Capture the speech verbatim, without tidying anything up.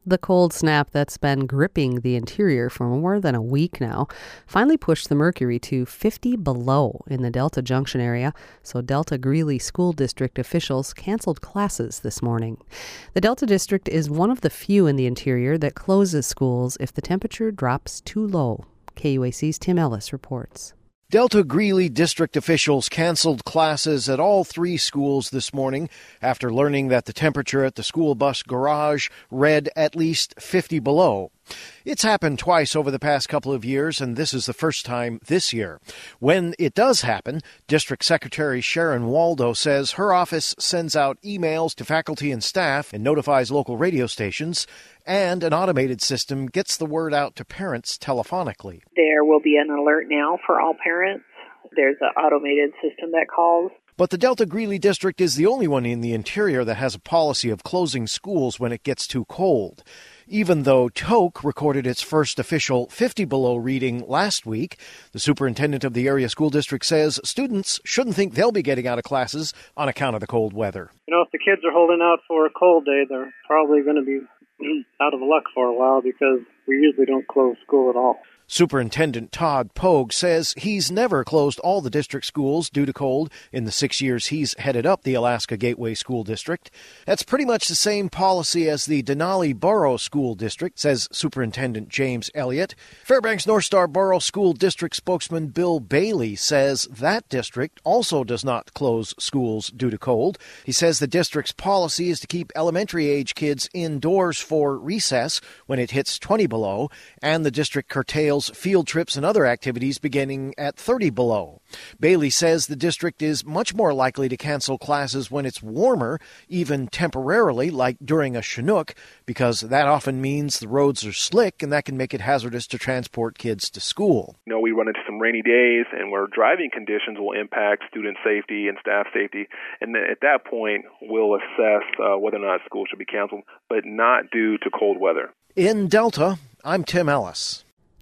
The cold snap that's been gripping the interior for more than a week now finally pushed the mercury to fifty below in the Delta Junction area, so Delta Greeley School District officials canceled classes this morning. The Delta District is one of the few in the interior that closes schools if the temperature drops too low. K U A C's Tim Ellis reports. Delta Greeley district officials canceled classes at all three schools this morning after learning that the temperature at the school bus garage read at least fifty below. It's happened twice over the past couple of years, and this is the first time this year. When it does happen, District Secretary Sharon Waldo says her office sends out emails to faculty and staff and notifies local radio stations, and an automated system gets the word out to parents telephonically. There will be an alert now for all parents. There's an automated system that calls. But the Delta Greeley District is the only one in the interior that has a policy of closing schools when it gets too cold. Even though Tok recorded its first official fifty below reading last week, the superintendent of the area school district says students shouldn't think they'll be getting out of classes on account of the cold weather. You know, if the kids are holding out for a cold day, they're probably going to be out of luck for a while because we usually don't close school at all. Superintendent Todd Pogue says he's never closed all the district schools due to cold in the six years he's headed up the Alaska Gateway School District. That's pretty much the same policy as the Denali Borough School District, says Superintendent James Elliott. Fairbanks North Star Borough School District spokesman Bill Bailey says that district also does not close schools due to cold. He says the district's policy is to keep elementary-age kids indoors for recess when it hits twenty below, and the district curtails field trips and other activities beginning at thirty below. Bailey says the district is much more likely to cancel classes when it's warmer, even temporarily, like during a Chinook, because that often means the roads are slick and that can make it hazardous to transport kids to school. You know, we run into some rainy days and where driving conditions will impact student safety and staff safety, and at that point we'll assess uh, whether or not school should be canceled, but not due to cold weather. In Delta, I'm Tim Ellis.